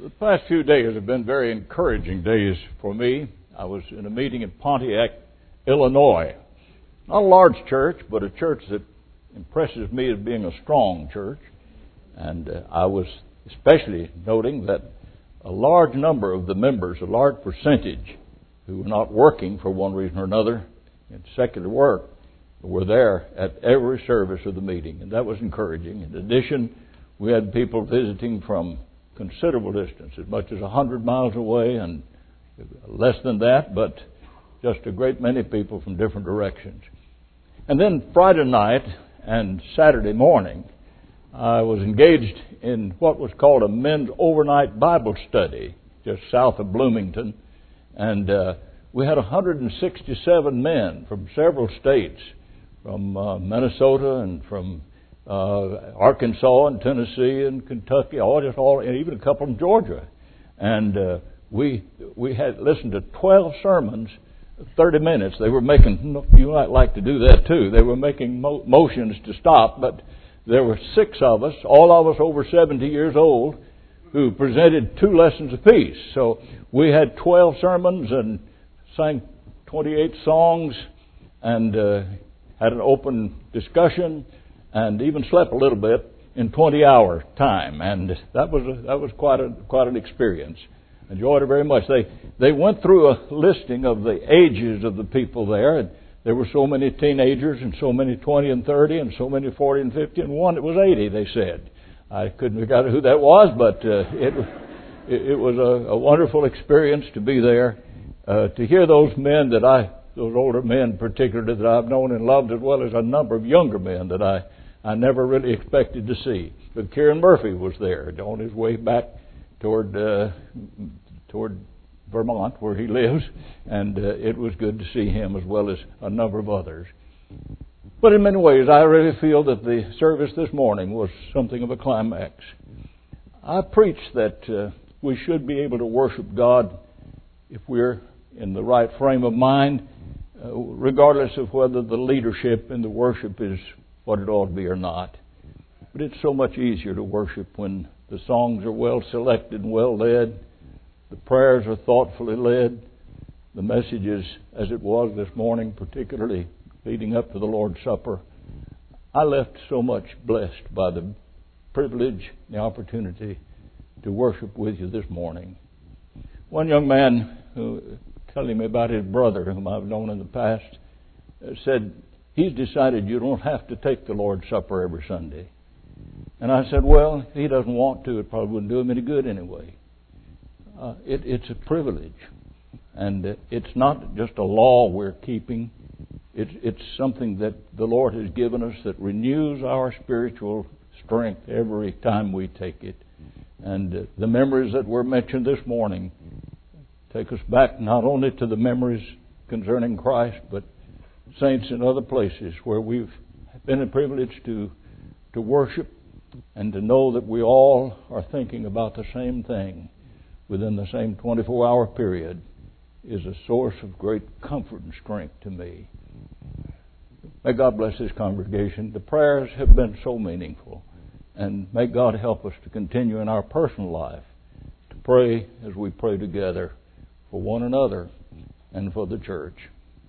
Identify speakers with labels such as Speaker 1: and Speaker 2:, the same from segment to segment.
Speaker 1: The past few days have been very encouraging days for me. I was in a meeting in Pontiac, Illinois. Not a large church, but a church that impresses me as being a strong church. And I was especially noting that a large number of the members, a large percentage, who were not working for one reason or another in secular work, were there at every service of the meeting. And that was encouraging. In addition, we had people visiting from considerable distance, as much as 100 miles away and less than that, but just a great many people from different directions. And then Friday night and Saturday morning, I was engaged in what was called a men's overnight Bible study just south of Bloomington. And we had 167 men from several states, from Minnesota and from Arkansas and Tennessee and Kentucky, and even a couple from Georgia. And we had listened to 12 sermons, 30 minutes. They were making, you might like to do that too, they were making motions to stop, but there were 6 of us, all of us over 70 years old, who presented 2 lessons apiece. So we had 12 sermons and sang 28 songs and had an open discussion, and even slept a little bit in 20 hours time, and that was quite an experience. Enjoyed it very much. They went through a listing of the ages of the people there, and there were so many teenagers, and so many 20 and 30, and so many 40 and 50, and one that was 80. They said, I couldn't figure out who that was, but it was a wonderful experience to be there, to hear those men those older men particularly that I've known and loved, as well as a number of younger men that I never really expected to see. But Kieran Murphy was there on his way back toward Vermont, where he lives, and it was good to see him as well as a number of others. But in many ways, I really feel that the service this morning was something of a climax. I preached that we should be able to worship God if we're in the right frame of mind, regardless of whether the leadership in the worship is what it ought to be or not. But it's so much easier to worship when the songs are well selected and well led, the prayers are thoughtfully led, the messages, as it was this morning, particularly leading up to the Lord's Supper. I left so much blessed by the privilege, the opportunity to worship with you this morning. One young man who telling me about his brother, whom I've known in the past, said, he's decided you don't have to take the Lord's Supper every Sunday. And I said, well, if he doesn't want to, it probably wouldn't do him any good anyway. It's a privilege. And it's not just a law we're keeping. It's something that the Lord has given us that renews our spiritual strength every time we take it. And the memories that were mentioned this morning take us back not only to the memories concerning Christ, but saints in other places where we've been privileged to worship and to know that we all are thinking about the same thing within the same 24-hour period is a source of great comfort and strength to me. May God bless this congregation. The prayers have been so meaningful, and may God help us to continue in our personal life to pray as we pray together for one another and for the church.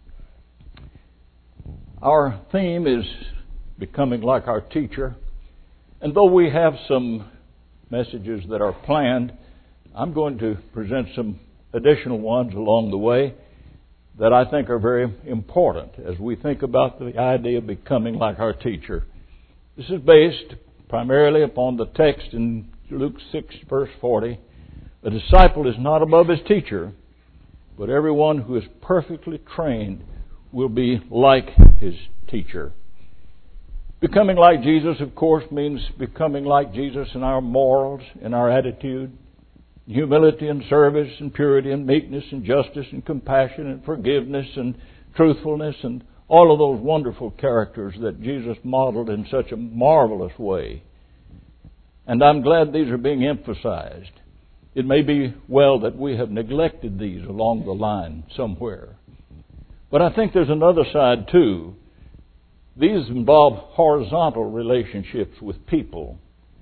Speaker 1: Our theme is becoming like our teacher. And though we have some messages that are planned, I'm going to present some additional ones along the way that I think are very important as we think about the idea of becoming like our teacher. This is based primarily upon the text in Luke 6, verse 40. A disciple is not above his teacher, but everyone who is perfectly trained will be like his teacher. Becoming like Jesus, of course, means becoming like Jesus in our morals, in our attitude, humility and service and purity and meekness and justice and compassion and forgiveness and truthfulness and all of those wonderful characters that Jesus modeled in such a marvelous way. And I'm glad these are being emphasized. It may be well that we have neglected these along the line somewhere. But I think there's another side too. These involve horizontal relationships with people.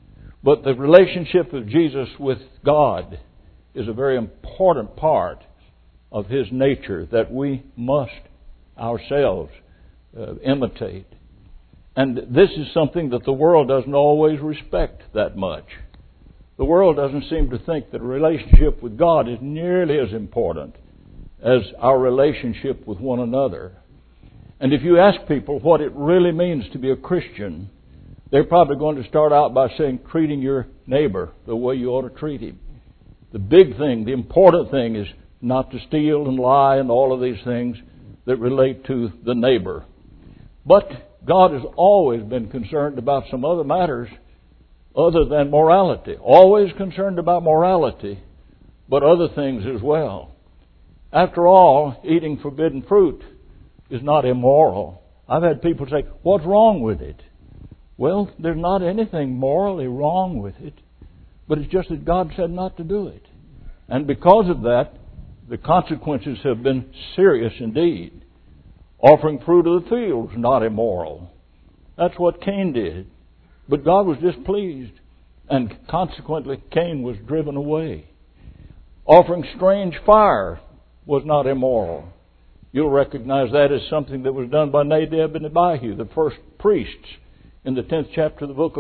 Speaker 1: But the relationship of Jesus with God is a very important part of His nature that we must ourselves imitate. And this is something that the world doesn't always respect that much. The world doesn't seem to think that a relationship with God is nearly as important as our relationship with one another. And if you ask people what it really means to be a Christian, they're probably going to start out by saying treating your neighbor the way you ought to treat him. The big thing, the important thing is not to steal and lie and all of these things that relate to the neighbor. But God has always been concerned about some other matters other than morality. Always concerned about morality, but other things as well. After all, eating forbidden fruit is not immoral. I've had people say, what's wrong with it? Well, there's not anything morally wrong with it, but it's just that God said not to do it. And because of that, the consequences have been serious indeed. Offering fruit of the field is not immoral. That's what Cain did. But God was displeased, and consequently Cain was driven away. Offering strange fire was not immoral. You'll recognize that as something that was done by Nadab and Abihu, the first priests in the 10th chapter of the book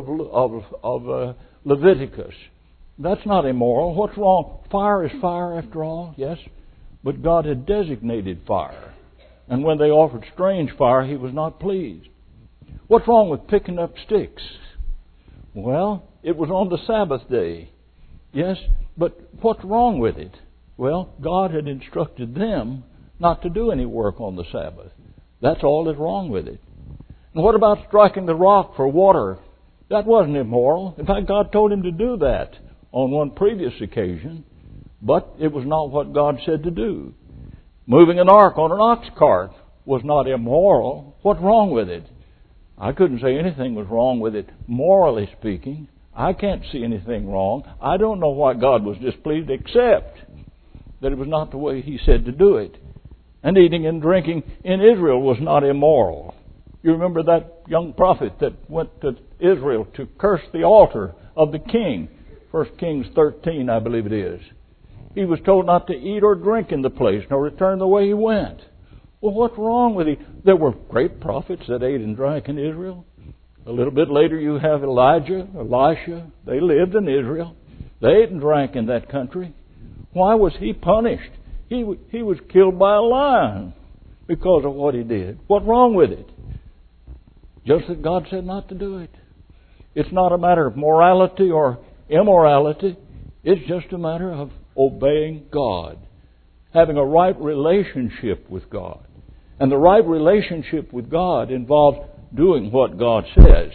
Speaker 1: of Leviticus. That's not immoral. What's wrong? Fire is fire after all, yes. But God had designated fire. And when they offered strange fire, He was not pleased. What's wrong with picking up sticks? Well, it was on the Sabbath day. Yes, but what's wrong with it? Well, God had instructed them not to do any work on the Sabbath. That's all that's wrong with it. And what about striking the rock for water? That wasn't immoral. In fact, God told him to do that on one previous occasion, but it was not what God said to do. Moving an ark on an ox cart was not immoral. What's wrong with it? I couldn't say anything was wrong with it, morally speaking. I can't see anything wrong. I don't know why God was displeased, except that it was not the way He said to do it. And eating and drinking in Israel was not immoral. You remember that young prophet that went to Israel to curse the altar of the king. 1 Kings 13, I believe it is. He was told not to eat or drink in the place, nor return the way he went. Well, what's wrong with it? There were great prophets that ate and drank in Israel. A little bit later you have Elijah, Elisha. They lived in Israel. They ate and drank in that country. Why was he punished? He was killed by a lion because of what he did. What's wrong with it? Just that God said not to do it. It's not a matter of morality or immorality. It's just a matter of obeying God. Having a right relationship with God. And the right relationship with God involves doing what God says.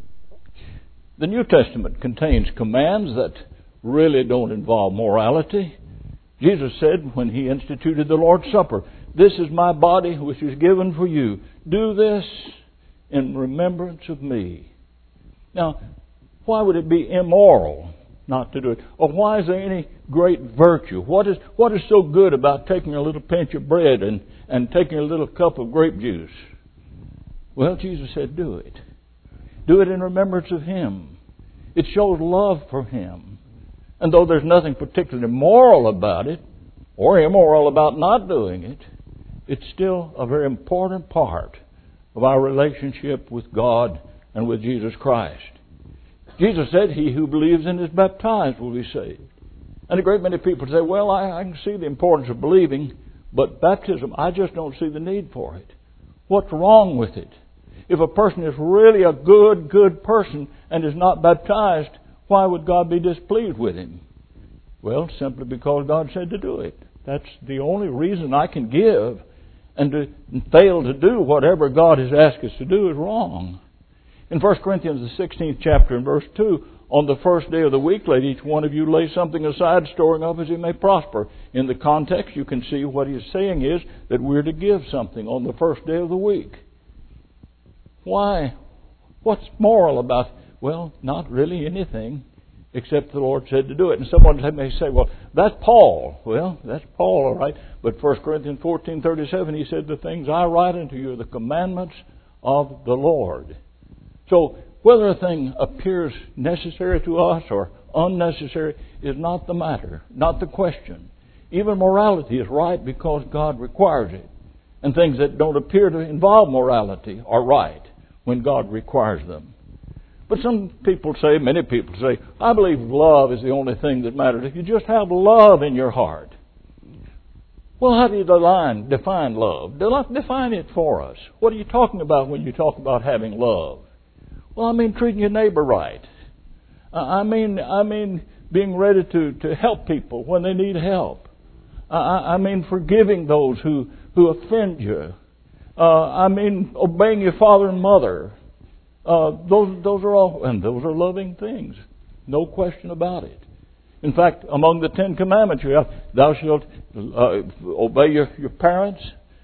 Speaker 1: The New Testament contains commands that really don't involve morality. Jesus said when He instituted the Lord's Supper, "This is my body which is given for you. Do this in remembrance of me." Now, why would it be immoral not to do it? Or why is there any great virtue? What is so good about taking a little pinch of bread and taking a little cup of grape juice? Well, Jesus said, do it. Do it in remembrance of Him. It shows love for Him. And though there's nothing particularly moral about it, or immoral about not doing it, it's still a very important part of our relationship with God and with Jesus Christ. Jesus said, "He who believes and is baptized will be saved." And a great many people say, well, I can see the importance of believing, but baptism, I just don't see the need for it. What's wrong with it? If a person is really a good person and is not baptized, why would God be displeased with him? Well, simply because God said to do it. That's the only reason I can give. And to fail to do whatever God has asked us to do is wrong. In 1 Corinthians, the 16th chapter and verse 2, on the first day of the week, let each one of you lay something aside, storing up as he may prosper. In the context, you can see what he's saying is that we're to give something on the first day of the week. Why? What's moral about it? Well, not really anything, except the Lord said to do it. And someone may say, well, that's Paul. Well, that's Paul, all right. But 1 Corinthians 14:37, he said, the things I write unto you are the commandments of the Lord. So whether a thing appears necessary to us or unnecessary is not the matter, not the question. Even morality is right because God requires it. And things that don't appear to involve morality are right when God requires them. But some people say, many people say, I believe love is the only thing that matters. If you just have love in your heart. Well, how do you define love? Define it for us. What are you talking about when you talk about having love? Well, I mean treating your neighbor right. I mean being ready to help people when they need help. I mean forgiving those who offend you. I mean obeying your father and mother. Those are all, and those are loving things. No question about it. In fact, among the 10 Commandments you have, thou shalt obey your parents,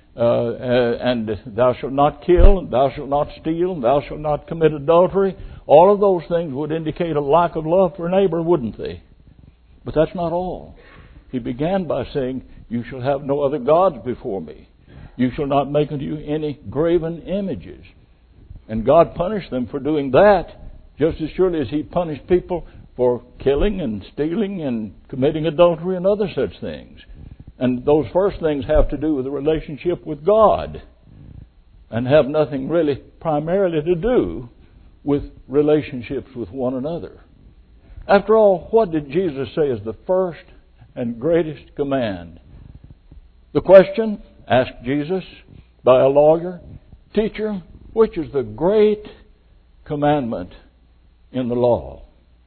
Speaker 1: and thou shalt not kill, and thou shalt not steal, and thou shalt not commit adultery. All of those things would indicate a lack of love for a neighbor, wouldn't they? But that's not all. He began by saying, you shall have no other gods before me. You shall not make unto you any graven images. And God punished them for doing that, just as surely as He punished people for killing and stealing and committing adultery and other such things. And those first things have to do with the relationship with God and have nothing really primarily to do with relationships with one another. After all, what did Jesus say is the first and greatest command? The question asked Jesus by a lawyer, Teacher, which is the great commandment in the law?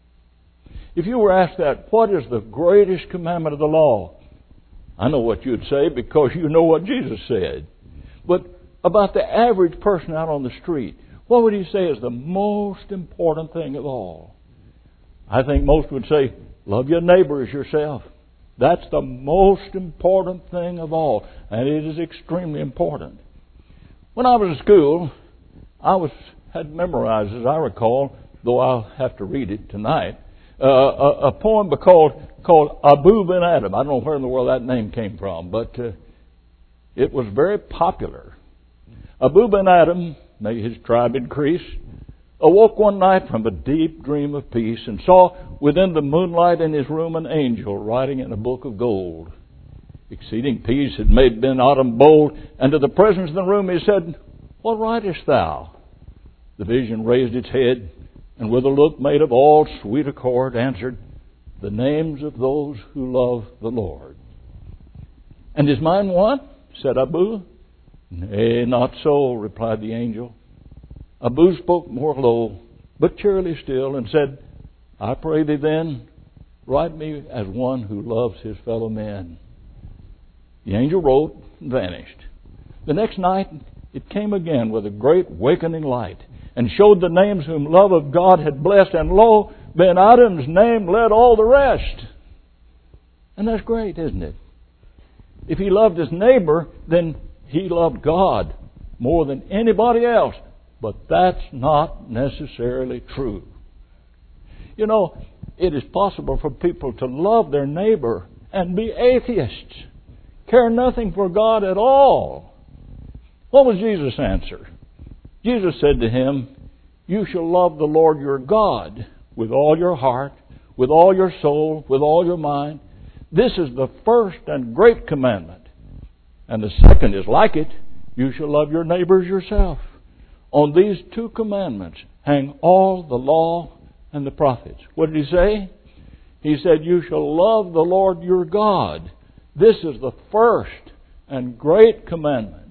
Speaker 1: If you were asked that, what is the greatest commandment of the law? I know what you'd say because you know what Jesus said. But about the average person out on the street, what would he say is the most important thing of all? I think most would say, love your neighbor as yourself. That's the most important thing of all. And it is extremely important. When I was in school, I had memorized, as I recall, though I'll have to read it tonight, a poem called Abu Ben Adam. I don't know where in the world that name came from, but it was very popular. Abu Ben Adam, may his tribe increase, awoke one night from a deep dream of peace and saw within the moonlight in his room an angel writing in a book of gold. Exceeding peace had made Ben Adam bold, and to the presence in the room he said, What writest thou? The vision raised its head, and with a look made of all sweet accord answered, The names of those who love the Lord. And is mine what? Said Abu. Nay, not so, replied the angel. Abu spoke more low, but cheerily still, and said, I pray thee then, write me as one who loves his fellow men. The angel wrote and vanished. The next night it came again with a great wakening light, and showed the names whom love of God had blessed, and lo, Ben Adam's name led all the rest. And that's great, isn't it? If he loved his neighbor, then he loved God more than anybody else. But that's not necessarily true. You know, it is possible for people to love their neighbor and be atheists, care nothing for God at all. What was Jesus' answer? Jesus said to him, You shall love the Lord your God with all your heart, with all your soul, with all your mind. This is the first and great commandment. And the second is like it. You shall love your neighbors yourself. On these two commandments hang all the law and the prophets. What did he say? He said, You shall love the Lord your God. This is the first and great commandment.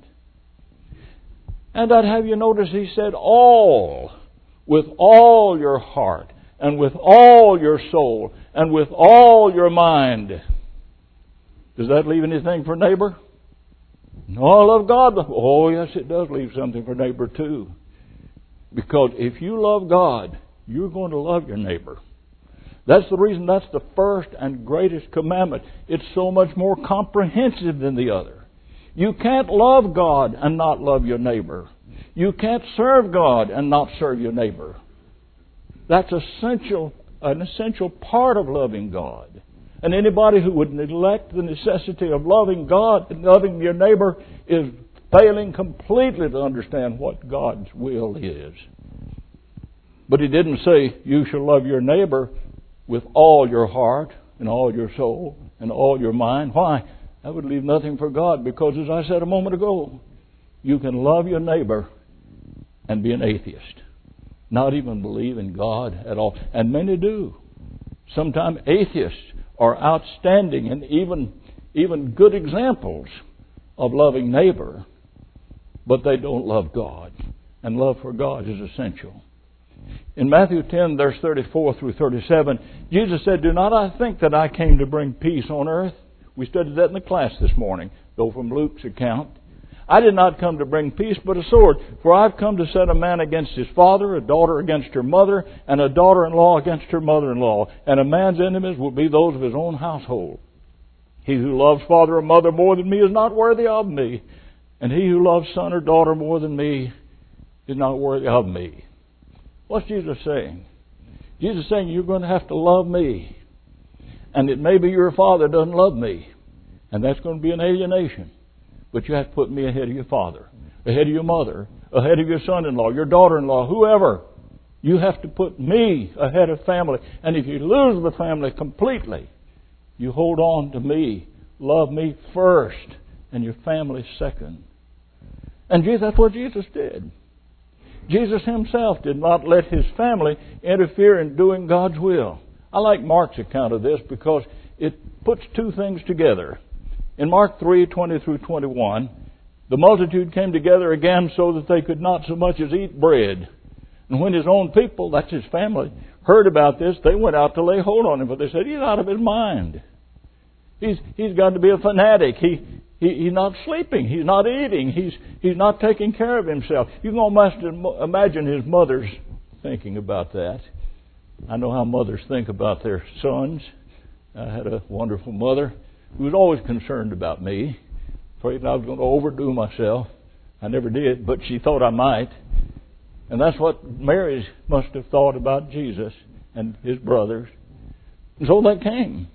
Speaker 1: And I'd have you notice he said all, with all your heart, and with all your soul, and with all your mind. Does that leave anything for neighbor? No, I love God. Oh, yes, it does leave something for neighbor too. Because if you love God, you're going to love your neighbor. That's the reason that's the first and greatest commandment. It's so much more comprehensive than the other. You can't love God and not love your neighbor. You can't serve God and not serve your neighbor. That's an essential part of loving God. And anybody who would neglect the necessity of loving God and loving your neighbor is failing completely to understand what God's will is. But He didn't say, you shall love your neighbor with all your heart and all your soul and all your mind. Why? That would leave nothing for God, because as I said a moment ago, you can love your neighbor and be an atheist. Not even believe in God at all. And many do. Sometimes atheists are outstanding and even good examples of loving neighbor, but they don't love God. And love for God is essential. In Matthew 10, verse 34 through 37, Jesus said, do not I think that I came to bring peace on earth? We studied that in the class this morning, though from Luke's account. I did not come to bring peace, but a sword. For I've come to set a man against his father, a daughter against her mother, and a daughter-in-law against her mother-in-law. And a man's enemies will be those of his own household. He who loves father or mother more than me is not worthy of me. And he who loves son or daughter more than me is not worthy of me. What's Jesus saying? Jesus is saying you're going to have to love me. And it may be your father doesn't love me. And that's going to be an alienation. But you have to put me ahead of your father, ahead of your mother, ahead of your son-in-law, your daughter-in-law, whoever. You have to put me ahead of family. And if you lose the family completely, you hold on to me. Love me first and your family second. And that's what Jesus did. Jesus Himself did not let His family interfere in doing God's will. I like Mark's account of this because it puts two things together. In Mark 3:20 through 21, the multitude came together again so that they could not so much as eat bread. And when His own people, that's His family, heard about this, they went out to lay hold on Him. But they said, he's out of his mind. He's got to be a fanatic. He's not sleeping. He's not eating. He's not taking care of himself. You can imagine his mother's thinking about that. I know how mothers think about their sons. I had a wonderful mother who was always concerned about me, afraid I was going to overdo myself. I never did, but she thought I might. And that's what Mary must have thought about Jesus and His brothers. And so they came.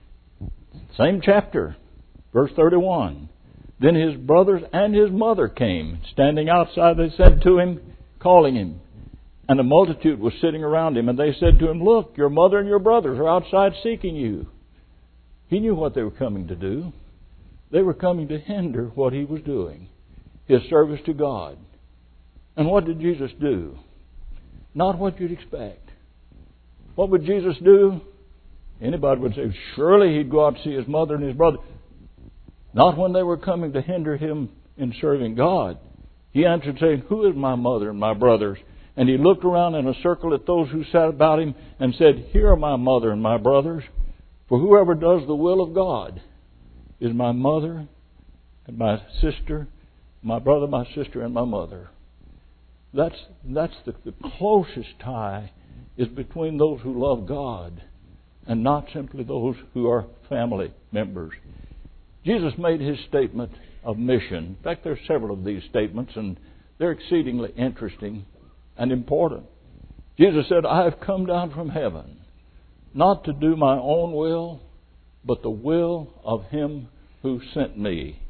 Speaker 1: Same chapter, verse 31. Then His brothers and His mother came. Standing outside, they said to Him, calling Him. And the multitude was sitting around Him. And they said to Him, look, your mother and your brothers are outside seeking you. He knew what they were coming to do. They were coming to hinder what He was doing, His service to God. And what did Jesus do? Not what you'd expect. What would Jesus do? Anybody would say, surely He'd go out to see His mother and His brother. Not when they were coming to hinder Him in serving God. He answered saying, who is my mother and my brothers? And He looked around in a circle at those who sat about Him and said, here are my mother and my brothers. For whoever does the will of God is my mother and my sister, my brother, my sister, and my mother. That's the closest tie is between those who love God and not simply those who are family members. Jesus made His statement of mission. In fact, there are several of these statements, and they're exceedingly interesting and important. Jesus said, I have come down from heaven, not to do my own will, but the will of Him who sent me.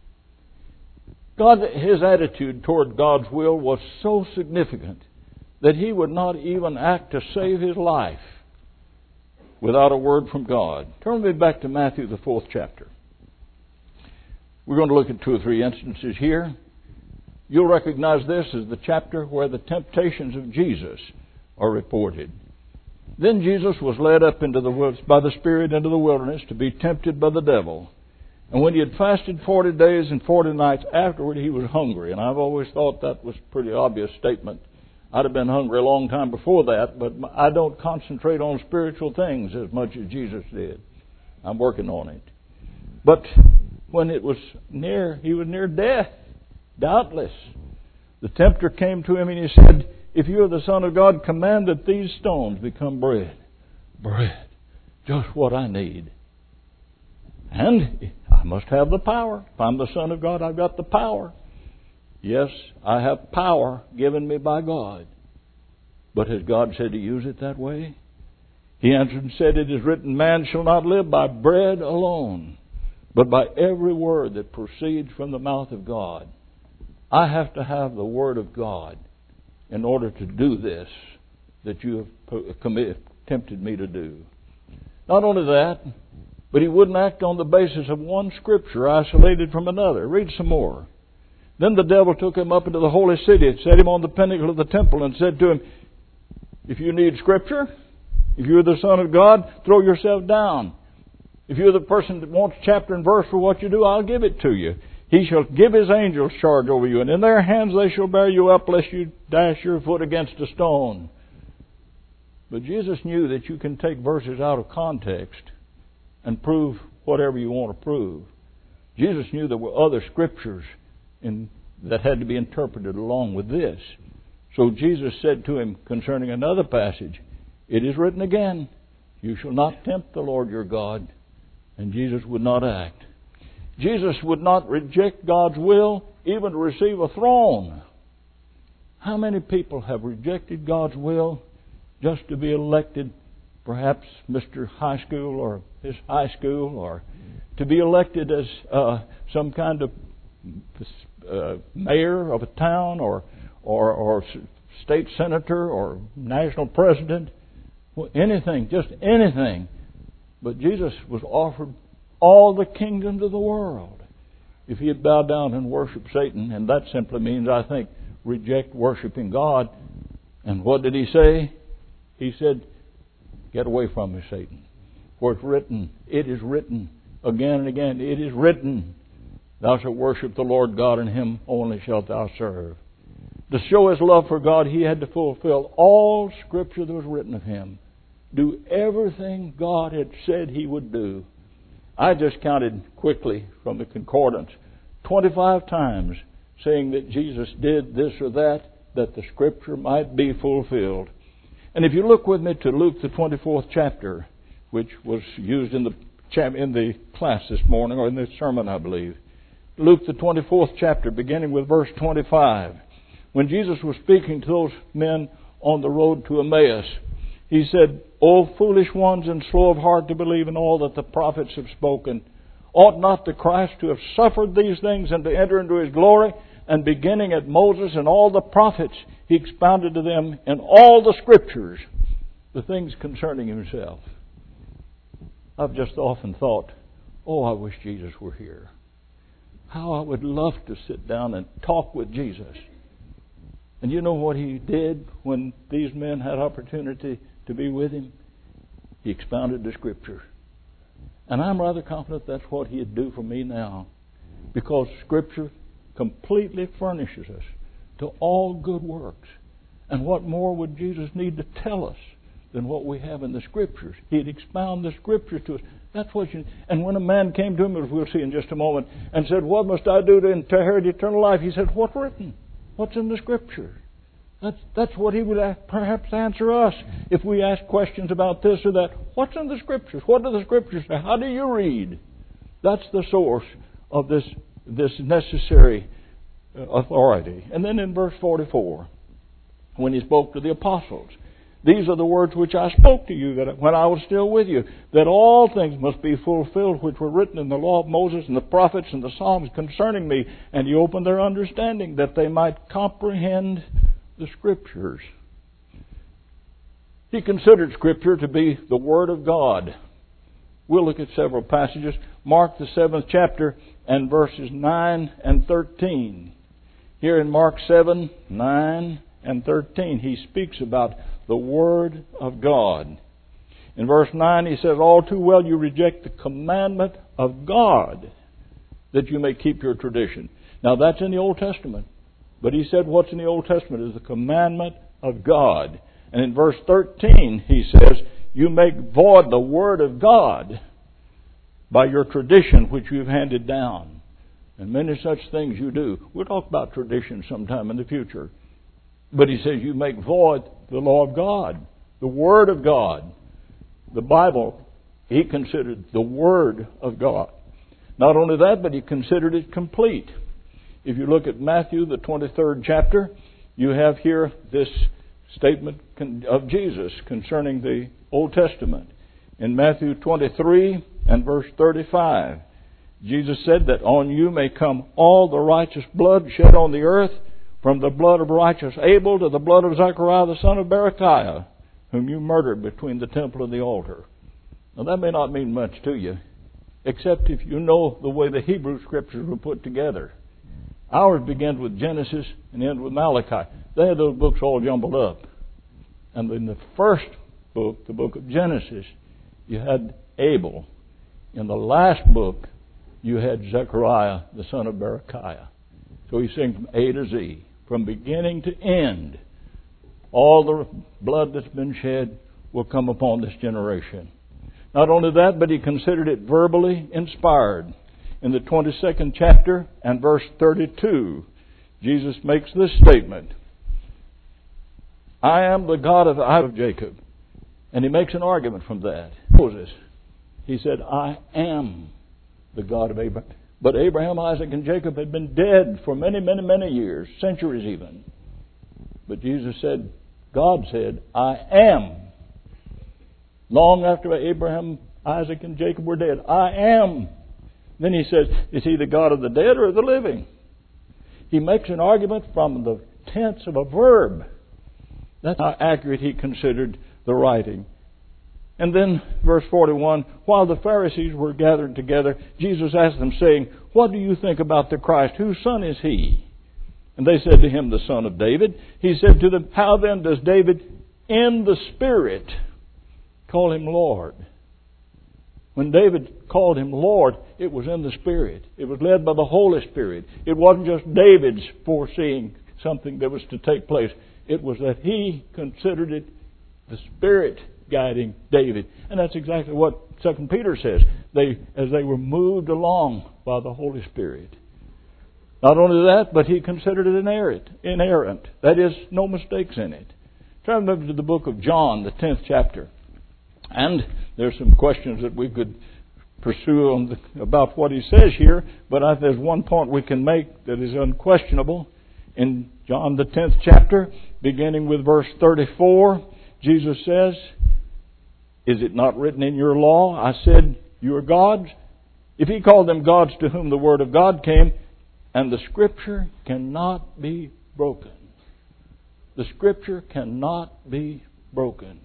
Speaker 1: His attitude toward God's will was so significant that He would not even act to save His life without a word from God. Turn with me back to Matthew, the 4th chapter. We're going to look at 2 or 3 instances here. You'll recognize this as the chapter where the temptations of Jesus are reported. Then Jesus was led up into the woods by the Spirit into the wilderness to be tempted by the devil. And when He had fasted 40 days and 40 nights afterward, He was hungry. And I've always thought that was a pretty obvious statement. I'd have been hungry a long time before that, but I don't concentrate on spiritual things as much as Jesus did. I'm working on it. But when He was near death, doubtless, the tempter came to Him and He said, if you are the Son of God, command that these stones become bread. Bread. Just what I need. And I must have the power. If I'm the Son of God, I've got the power. Yes, I have power given me by God. But has God said to use it that way? He answered and said, it is written, man shall not live by bread alone, but by every word that proceeds from the mouth of God. I have to have the Word of God in order to do this that you have tempted me to do. Not only that, but he wouldn't act on the basis of one scripture isolated from another. Read some more. Then the devil took him up into the holy city and set him on the pinnacle of the temple and said to him, if you need scripture, if you're the Son of God, throw yourself down. If you're the person that wants chapter and verse for what you do, I'll give it to you. He shall give his angels charge over you, and in their hands they shall bear you up, lest you dash your foot against a stone. But Jesus knew that you can take verses out of context and prove whatever you want to prove. Jesus knew there were other scriptures that had to be interpreted along with this. So Jesus said to him concerning another passage, it is written again, you shall not tempt the Lord your God. And Jesus would not act. Jesus would not reject God's will even to receive a throne. How many people have rejected God's will just to be elected, perhaps Mr. High School or Miss High School, or to be elected as some kind of mayor of a town or state senator or national president? Anything, just anything. But Jesus was offered all the kingdoms of the world. If he had bowed down and worshipped Satan, and that simply means, I think, reject worshiping God. And what did he say? He said, get away from me, Satan. For it's written, it is written, again and again, it is written, thou shalt worship the Lord God, and him only shalt thou serve. To show his love for God, he had to fulfill all Scripture that was written of him. Do everything God had said he would do. I just counted quickly from the concordance 25 times saying that Jesus did this or that the Scripture might be fulfilled. And if you look with me to Luke the 24th chapter, which was used in the class this morning, or in the sermon, I believe. Luke the 24th chapter, beginning with verse 25. When Jesus was speaking to those men on the road to Emmaus, he said, O foolish ones and slow of heart to believe in all that the prophets have spoken. Ought not the Christ to have suffered these things and to enter into his glory? And beginning at Moses and all the prophets, he expounded to them in all the Scriptures the things concerning himself. I've just often thought, oh, I wish Jesus were here. How I would love to sit down and talk with Jesus. And you know what he did when these men had opportunity to be with him? He expounded the Scripture. And I'm rather confident that's what he'd do for me now. Because Scripture completely furnishes us to all good works. And what more would Jesus need to tell us than what we have in the Scriptures? He'd expound the Scriptures to us. That's what you... And when a man came to him, as we'll see in just a moment, and said, what must I do to inherit eternal life? He said, what's written? What's in the Scripture? That's what he would perhaps answer us if we ask questions about this or that. What's in the Scriptures? What do the Scriptures say? How do you read? That's the source of this necessary authority. And then in verse 44, when he spoke to the apostles, these are the words which I spoke to you that when I was still with you, that all things must be fulfilled which were written in the law of Moses and the prophets and the Psalms concerning me. And he opened their understanding that they might comprehend the Scriptures. He considered Scripture to be the Word of God. We'll look at several passages. Mark the 7th chapter and verses 9 and 13. Here in Mark 7, 9 and 13, he speaks about the Word of God. In verse 9 he says, all too well you reject the commandment of God that you may keep your tradition. Now that's in the Old Testament. But he said what's in the Old Testament is the commandment of God. And in verse 13 he says, you make void the Word of God by your tradition which you've handed down. And many such things you do. We'll talk about tradition sometime in the future. But he says you make void the law of God, the Word of God. The Bible, he considered the Word of God. Not only that, but he considered it complete. If you look at Matthew, the 23rd chapter, you have here this statement of Jesus concerning the Old Testament. In Matthew 23 and verse 35, Jesus said that on you may come all the righteous blood shed on the earth, from the blood of righteous Abel to the blood of Zechariah the son of Berechiah. whom you murdered between the temple and the altar. Now that may not mean much to you, except if you know the way the Hebrew Scriptures were put together. Ours begins with Genesis and ends with Malachi. They had those books all jumbled up. And in the first book, the book of Genesis, you had Abel. In the last book, you had Zechariah, the son of Berechiah. So he's saying from A to Z, from beginning to end, all the blood that's been shed will come upon this generation. Not only that, but he considered it verbally inspired. In the 22nd chapter and verse 32, Jesus makes this statement, I am the God of Jacob. And he makes an argument from that. Moses, he said, I am the God of Abraham. But Abraham, Isaac, and Jacob had been dead for many, many, many years, centuries even. But Jesus said, God said, I am. Long after Abraham, Isaac, and Jacob were dead, I am. Then he says, is he the God of the dead or the living? He makes an argument from the tense of a verb. That's how accurate he considered the writing. And then, verse 41, while the Pharisees were gathered together, Jesus asked them, saying, what do you think about the Christ? Whose son is he? And they said to him, the son of David. He said to them, how then does David in the Spirit call him Lord? When David called him Lord, it was in the Spirit. It was led by the Holy Spirit. It wasn't just David's foreseeing something that was to take place. It was that he considered it the Spirit guiding David. And that's exactly what 2 Peter says. As they were moved along by the Holy Spirit. Not only that, but he considered it inerrant. That is, no mistakes in it. Turn over to the book of John, the 10th chapter. And there's some questions that we could pursue about what he says here, but there's one point we can make that is unquestionable. In John, the 10th chapter, beginning with verse 34, Jesus says, is it not written in your law, I said, you are gods? If he called them gods to whom the word of God came, and the Scripture cannot be broken. The Scripture cannot be broken.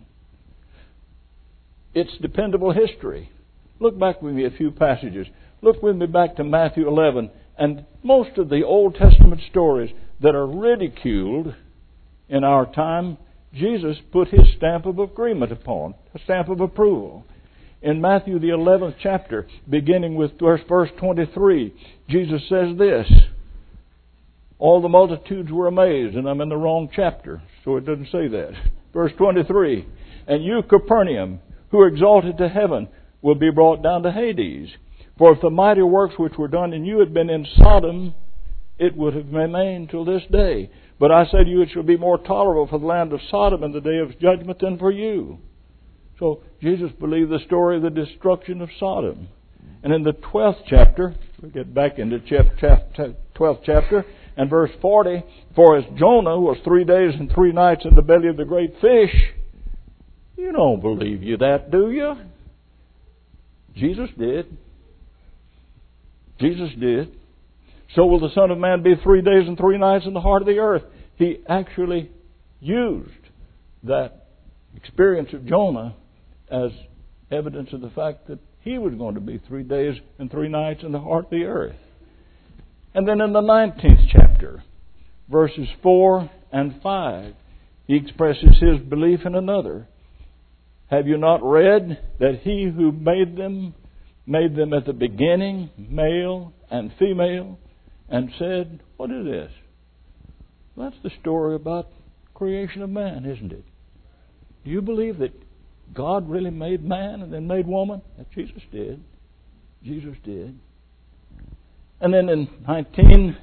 Speaker 1: It's dependable history. Look back with me a few passages. Look with me back to Matthew 11. And most of the Old Testament stories that are ridiculed in our time, Jesus put his stamp of agreement upon, a stamp of approval. In Matthew the 11th chapter, beginning with verse 23, Jesus says this, all the multitudes were amazed, and I'm in the wrong chapter, so it doesn't say that. Verse 23, and you, Capernaum, who are exalted to heaven, will be brought down to Hades. For if the mighty works which were done in you had been in Sodom, it would have remained till this day. But I say to you, it shall be more tolerable for the land of Sodom in the day of judgment than for you. So Jesus believed the story of the destruction of Sodom. And in the 12th chapter, we get back into 12th chapter, and verse 40, for as Jonah was 3 days and 3 nights in the belly of the great fish, you don't believe that, do you? Jesus did. Jesus did. So will the Son of Man be 3 days and 3 nights in the heart of the earth. He actually used that experience of Jonah as evidence of the fact that he was going to be 3 days and 3 nights in the heart of the earth. And then in the 19th chapter, verses 4 and 5, he expresses his belief in another. Have you not read that he who made them at the beginning, male and female, and said, what is this? Well, that's the story about creation of man, isn't it? Do you believe that God really made man and then made woman? That Jesus did. Jesus did. And then in 19,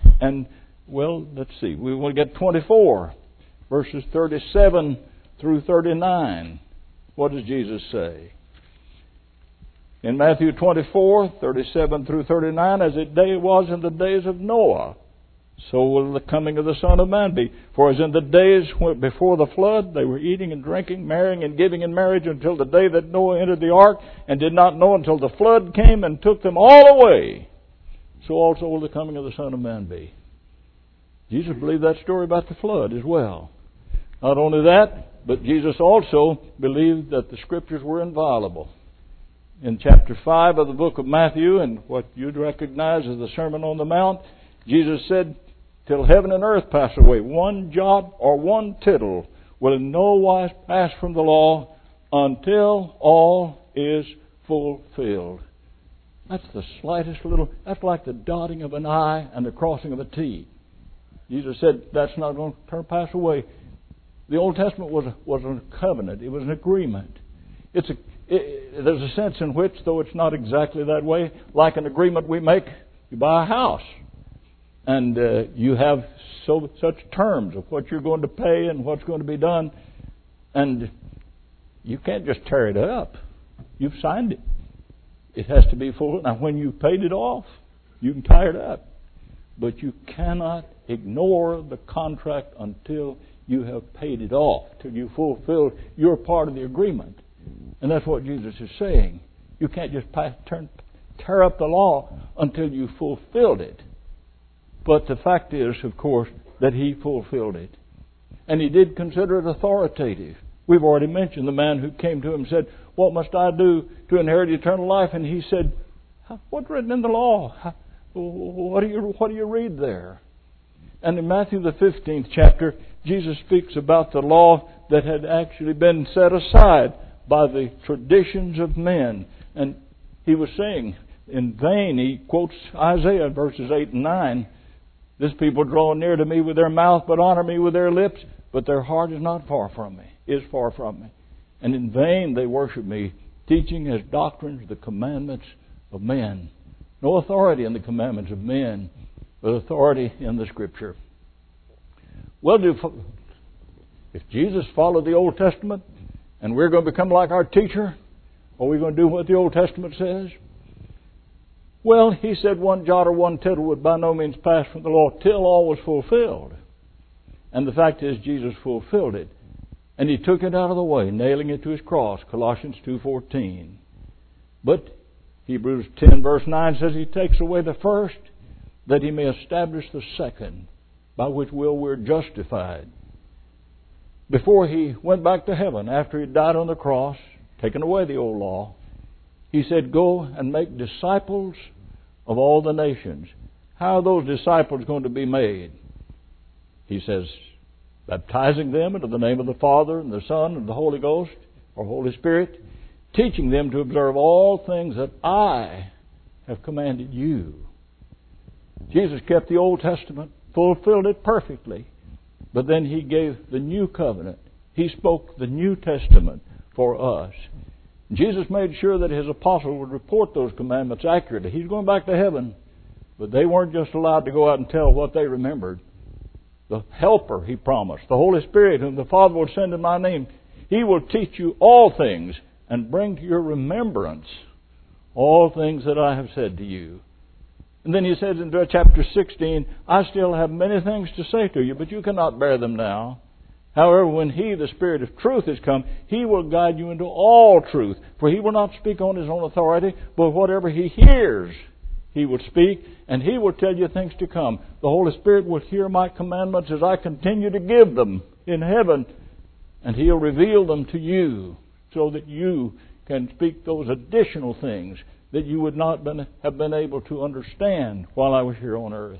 Speaker 1: we will get 24, verses 37 through 39. What does Jesus say? In Matthew 24, 37 through 39, as it was in the days of Noah, so will the coming of the Son of Man be. For as in the days before the flood, they were eating and drinking, marrying and giving in marriage until the day that Noah entered the ark, and did not know until the flood came and took them all away. So also will the coming of the Son of Man be. Jesus believed that story about the flood as well. Not only that, But Jesus also believed that the Scriptures were inviolable. In chapter 5 of the book of Matthew, and what you'd recognize as the Sermon on the Mount, Jesus said, "Till heaven and earth pass away, one jot or one tittle will in no wise pass from the law until all is fulfilled." That's the slightest little, that's like the dotting of an I and the crossing of a T. Jesus said that's not going to pass away. The Old Testament was a covenant. It was an agreement. There's a sense in which, though it's not exactly that way, like an agreement we make, you buy a house. And you have such terms of what you're going to pay and what's going to be done. And you can't just tear it up. You've signed it. It has to be full. Now, when you've paid it off, you can tear it up. But you cannot ignore the contract until you have paid it off, till you fulfill your part of the agreement. And that's what Jesus is saying. You can't just tear up the law until you fulfilled it. But the fact is, of course, that he fulfilled it. And he did consider it authoritative. We've already mentioned the man who came to him and said, "What must I do to inherit eternal life?" And he said, "What's written in the law? What do you read there?" And in Matthew the 15th chapter, Jesus speaks about the law that had actually been set aside by the traditions of men. And he was saying, in vain, he quotes Isaiah verses 8 and 9, "This people draw near to me with their mouth, but honor me with their lips, but their heart is far from me. And in vain they worship me, teaching as doctrines the commandments of men." No authority in the commandments of men, but authority in the Scripture. Well, if Jesus followed the Old Testament, and we're going to become like our teacher, are we going to do what the Old Testament says? Well, he said one jot or one tittle would by no means pass from the law till all was fulfilled. And the fact is, Jesus fulfilled it. And he took it out of the way, nailing it to his cross, Colossians 2:14. But Hebrews 10 verse 9 says he takes away the first, that he may establish the second, by which we're justified. Before he went back to heaven, after he died on the cross, taking away the old law, he said, "Go and make disciples of all the nations." How are those disciples going to be made? He says, baptizing them into the name of the Father and the Son and the Holy Ghost, or Holy Spirit, teaching them to observe all things that I have commanded you. Jesus kept the Old Testament, fulfilled it perfectly, but then he gave the new covenant. He spoke the New Testament for us. Jesus made sure that his apostles would report those commandments accurately. He's going back to heaven, but they weren't just allowed to go out and tell what they remembered. The Helper, he promised, the Holy Spirit, whom the Father will send in my name, he will teach you all things and bring to your remembrance all things that I have said to you. And then he says in chapter 16, "I still have many things to say to you, but you cannot bear them now. However, when he, the Spirit of truth, is come, he will guide you into all truth. For he will not speak on his own authority, but whatever he hears, he will speak, and he will tell you things to come. The Holy Spirit will hear my commandments as I continue to give them in heaven, and he'll reveal them to you so that you can speak those additional things that you would not have been able to understand while I was here on earth."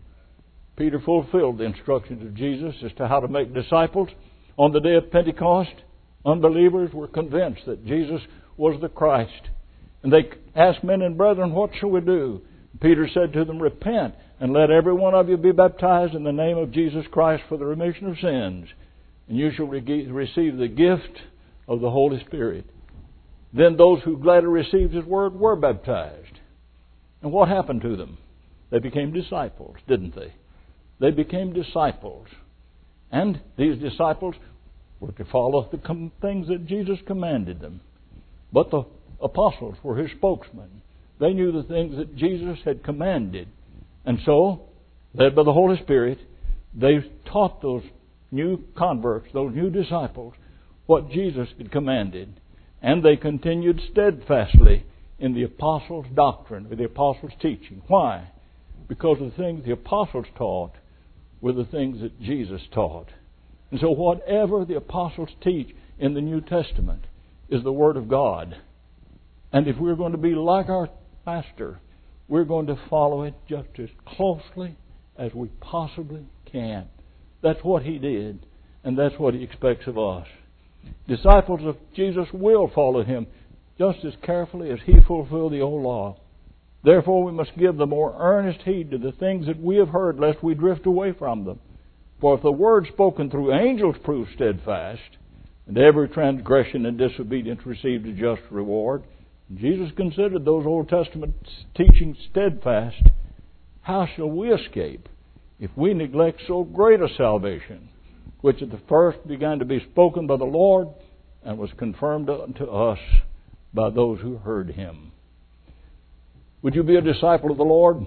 Speaker 1: Peter fulfilled the instructions of Jesus as to how to make disciples. On the day of Pentecost, unbelievers were convinced that Jesus was the Christ. And they asked, "Men and brethren, what shall we do?" Peter said to them, "Repent, and let every one of you be baptized in the name of Jesus Christ for the remission of sins, and you shall receive the gift of the Holy Spirit." Then those who gladly received his word were baptized. And what happened to them? They became disciples, didn't they? They became disciples. And these disciples were to follow the things that Jesus commanded them. But the apostles were his spokesmen. They knew the things that Jesus had commanded. And so, led by the Holy Spirit, they taught those new converts, those new disciples, what Jesus had commanded. And they continued steadfastly in the apostles' doctrine, or the apostles' teaching. Why? Because the things the apostles taught were the things that Jesus taught. And so whatever the apostles teach in the New Testament is the Word of God. And if we're going to be like our Master, we're going to follow it just as closely as we possibly can. That's what He did, and that's what He expects of us. Disciples of Jesus will follow Him just as carefully as He fulfilled the old law. Therefore we must give the more earnest heed to the things that we have heard, lest we drift away from them. For if the word spoken through angels proved steadfast, and every transgression and disobedience received a just reward, Jesus considered those Old Testament teachings steadfast, how shall we escape if we neglect so great a salvation, which at the first began to be spoken by the Lord and was confirmed unto us by those who heard Him? Would you be a disciple of the Lord?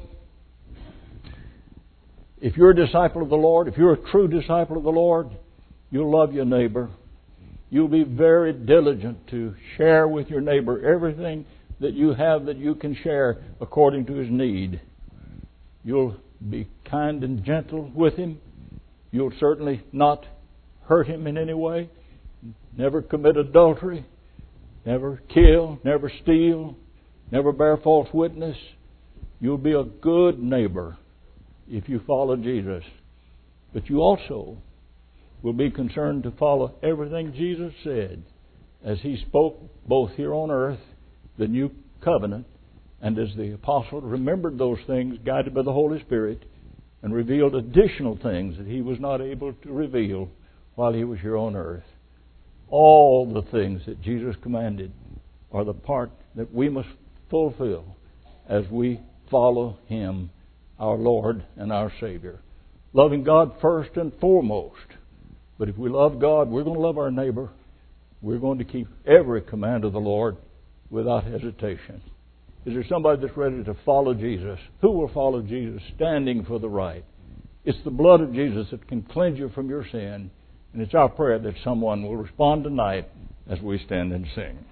Speaker 1: If you're a disciple of the Lord, if you're a true disciple of the Lord, you'll love your neighbor. You'll be very diligent to share with your neighbor everything that you have that you can share according to his need. You'll be kind and gentle with him. You'll certainly not hurt him in any way. Never commit adultery. Never kill. Never steal. Never bear false witness. You'll be a good neighbor if you follow Jesus. But you also will be concerned to follow everything Jesus said as He spoke both here on earth, the new covenant, and as the apostle remembered those things guided by the Holy Spirit and revealed additional things that He was not able to reveal while He was here on earth. All the things that Jesus commanded are the part that we must fulfill as we follow Him, our Lord and our Savior. Loving God first and foremost. But if we love God, we're going to love our neighbor. We're going to keep every command of the Lord without hesitation. Is there somebody that's ready to follow Jesus? Who will follow Jesus standing for the right? It's the blood of Jesus that can cleanse you from your sin. And it's our prayer that someone will respond tonight as we stand and sing.